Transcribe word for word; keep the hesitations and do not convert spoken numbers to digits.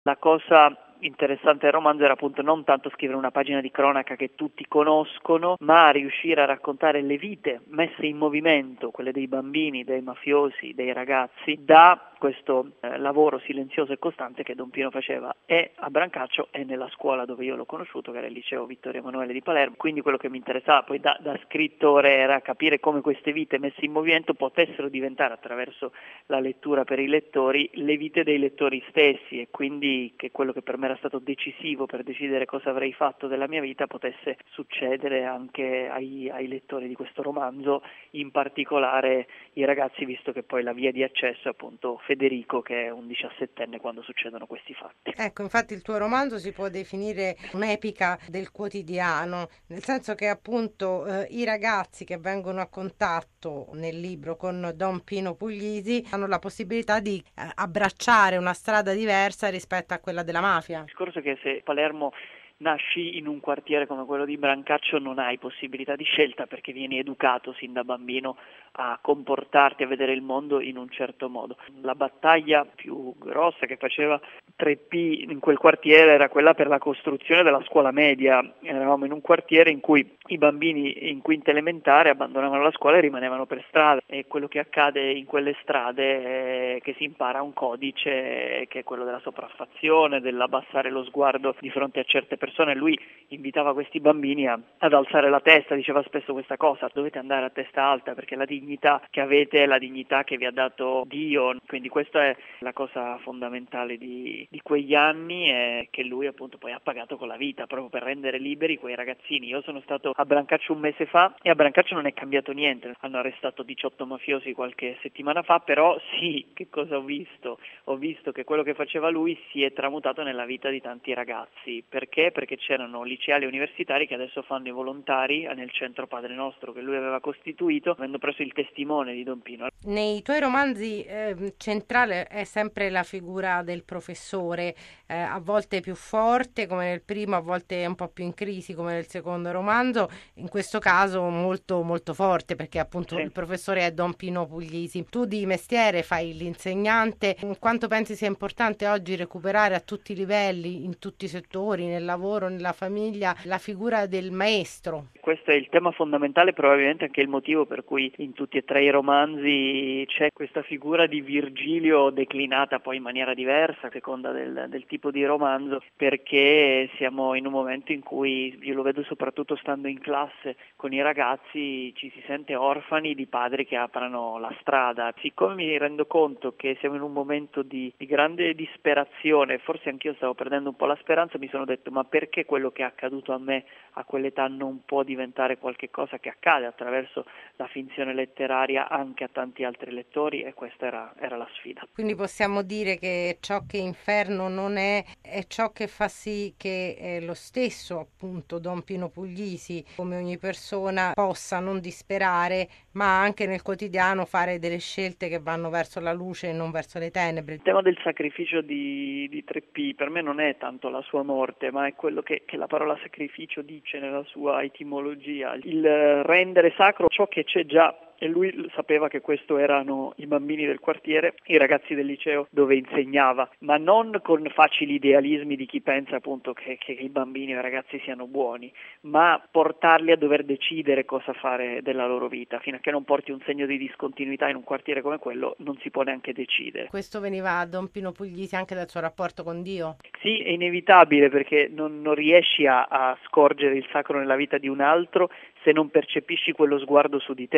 La cosa interessante del romanzo era appunto non tanto scrivere una pagina di cronaca che tutti conoscono, ma riuscire a raccontare le vite messe in movimento, quelle dei bambini, dei mafiosi, dei ragazzi, da questo eh, lavoro silenzioso e costante che Don Pino faceva e a Brancaccio e nella scuola dove io l'ho conosciuto, che era il liceo Vittorio Emanuele di Palermo. Quindi quello che mi interessava poi da, da scrittore era capire come queste vite messe in movimento potessero diventare, attraverso la lettura per i lettori, le vite dei lettori stessi, e quindi che quello che per me era stato decisivo per decidere cosa avrei fatto della mia vita potesse succedere anche ai, ai lettori di questo romanzo, in particolare i ragazzi, visto che poi la via di accesso è appunto Federico, che è un diciassettenne quando succedono questi fatti. Ecco, infatti il tuo romanzo si può definire un'epica del quotidiano, nel senso che appunto eh, i ragazzi che vengono a contatto nel libro con Don Pino Puglisi hanno la possibilità di eh, abbracciare una strada diversa rispetto a quella della mafia. Il discorso è che se Palermo nasci in un quartiere come quello di Brancaccio non hai possibilità di scelta, perché vieni educato sin da bambino a comportarti, a vedere il mondo in un certo modo. La battaglia più grossa che faceva tre P in quel quartiere era quella per la costruzione della scuola media. Eravamo in un quartiere in cui i bambini in quinta elementare abbandonavano la scuola e rimanevano per strada, e quello che accade in quelle strade è che si impara un codice che è quello della sopraffazione, dell'abbassare lo sguardo di fronte a certe persone. Lui invitava questi bambini a, ad alzare la testa, diceva spesso questa cosa: dovete andare a testa alta perché la dignità che avete è la dignità che vi ha dato Dio. Quindi questa è la cosa fondamentale di, di quegli anni, e che lui appunto poi ha pagato con la vita proprio per rendere liberi quei ragazzini. Io sono stato a Brancaccio un mese fa e a Brancaccio non è cambiato niente, hanno arrestato diciotto mafiosi qualche settimana fa, però sì, che cosa ho visto? Ho visto che quello che faceva lui si è tramutato nella vita di tanti ragazzi. Perché? Perché c'erano liceali e universitari che adesso fanno i volontari nel centro Padre Nostro che lui aveva costituito, avendo preso il testimone di Don Pino. Nei tuoi romanzi eh, centrale è sempre la figura del professore, eh, a volte più forte come nel primo, a volte un po' più in crisi come nel secondo romanzo, in questo caso molto molto forte perché appunto Sì. il professore è Don Pino Puglisi. Tu di mestiere fai l'insegnante, quanto pensi sia importante oggi recuperare a tutti i livelli, in tutti i settori, nel lavoro, nella famiglia, la figura del maestro? Questo è il tema fondamentale, probabilmente anche il motivo per cui in tutti e tre i romanzi c'è questa figura di Virgilio declinata poi in maniera diversa a seconda del, del tipo di romanzo, perché siamo in un momento in cui, io lo vedo soprattutto stando in classe con i ragazzi, ci si sente orfani di padri che aprano la strada. Siccome mi rendo conto che siamo in un momento di, di grande disperazione, forse anch'io stavo perdendo un po' la speranza, mi sono detto: ma perché quello che è accaduto a me a quell'età non può diventare qualche cosa che accade attraverso la finzione letteraria anche a tanti altri lettori? E questa era, era la sfida. Quindi possiamo dire che ciò che Inferno non è, è ciò che fa sì che eh, lo stesso, appunto, Don Pino Puglisi, come ogni persona, possa non disperare, ma anche nel quotidiano fare delle scelte che vanno verso la luce e non verso le tenebre. Il tema del sacrificio di, di tre P per me non è tanto la sua morte, ma è quello che, che la parola sacrificio dice nella sua etimologia, il rendere sacro ciò che c'è già. E lui sapeva che questo erano i bambini del quartiere, i ragazzi del liceo dove insegnava, ma non con facili idealismi di chi pensa appunto che, che i bambini e i ragazzi siano buoni, ma portarli a dover decidere cosa fare della loro vita. Fino a che non porti un segno di discontinuità in un quartiere come quello non si può neanche decidere. Questo veniva a Don Pino Puglisi anche dal suo rapporto con Dio? Sì, è inevitabile, perché non, non riesci a, a scorgere il sacro nella vita di un altro se non percepisci quello sguardo su di te.